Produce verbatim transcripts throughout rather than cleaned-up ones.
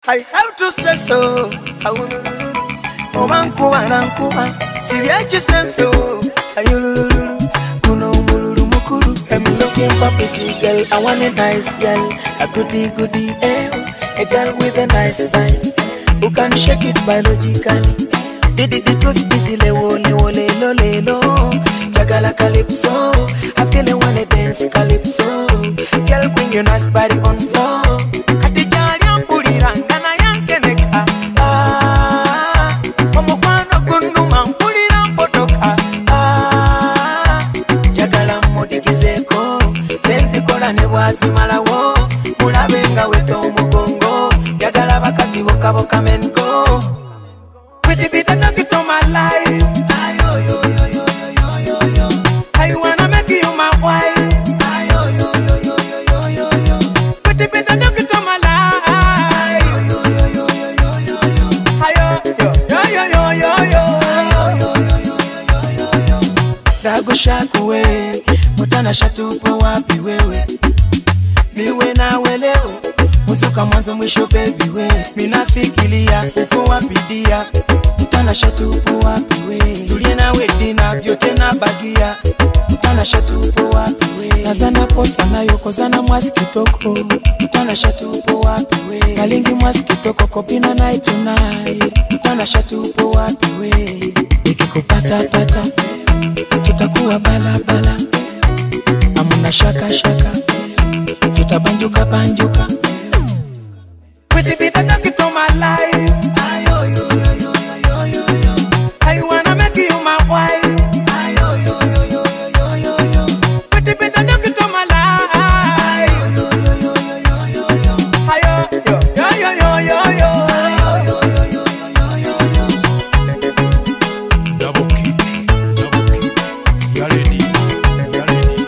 I have to say so. Omankuba nankuba sibyachi senso. Ayulululu kuno mululu mukuru. I'm looking for a pretty girl. I want a nice girl, a goody goody eh. A girl with a nice vibe who can shake it biologically. Did it the truth easy lewo lewo lelo lelo. Jagala calypso, I feel it when I dance calypso. Girl, bring your nice body on floor. Katijali ampuliranga na yanke neka. Ah, omukwano gunu mampulira mpotoka. Ah, jagala mudikizeko, senzi kola ne bwazimalawo. Mulabenga weto umugongo, jagala bakazi boka boka menko. Would you be the nugget of my life? Ayo, yo, yo, yo, yo, yo, yo. I wanna make you my wife. Ayo, yo, yo, yo, yo, yo, yo. Would you be the nugget of my life? Ayo, yo, yo, yo, yo, yo, yo. Ayo, yo, yo, yo, yo, yo, yo. Ayo, yo, yo, yo, yo, yo, yo. Dago shakuwe, mutana shatupo wapi wewe. Niwe na weleo, musuka mwanzo mwisho baby we. Minafikiria uko wapi dia. Mutana shatupo wapi we. Tulie na we dina vyote na bagia. Mutana shatupo wapi we. Nazana posa na yoko zana mwaskitoko. Mutana shatupo wapi we. Kalingi mwaskitoko kopina night tonight. Mutana shatupo wapi we. Nikikupata pata tutakuwa bala bala. Amuna shaka shaka tutabanjuka banjuka. Would you be the nugget of my life? Ayo, yo, yo, yo, yo, yo, yo. I wanna make you my wife. Ayo, yo, yo, yo, yo, yo, yo. Would you be the nugget of my life? Ayo, yo, yo, yo, yo, yo, yo. Ayo, yo, yo, yo, yo, yo, yo. Ayo, yo, yo, yo, yo, yo, yo. Double kick, double kick. You're ready, you're ready.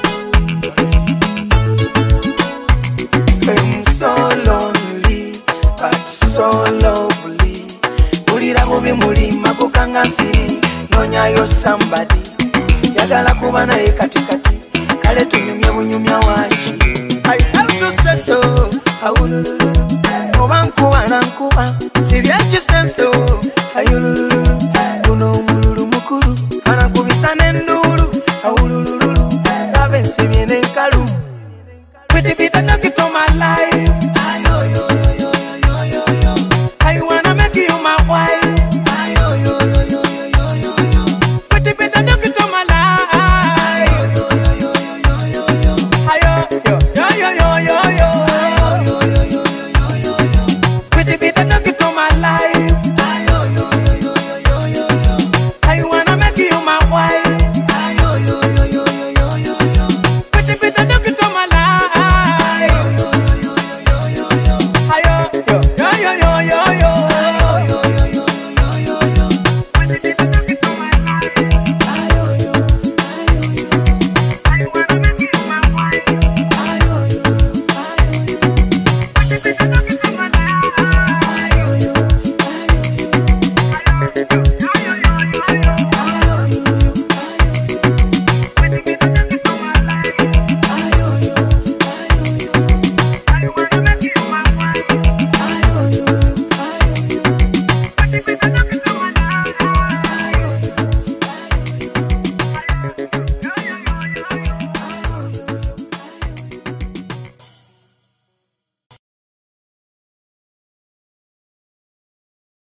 I'm so lonely, but so lovely. Mulira mubi mulima kukanga siri. Nonya yo somebody. Yagala kuba naye katikati. Kale tunyumye bunyumya wanji. I have to say so. Awulululu. Obankuba nankuba sibyachi senso. Ayululu.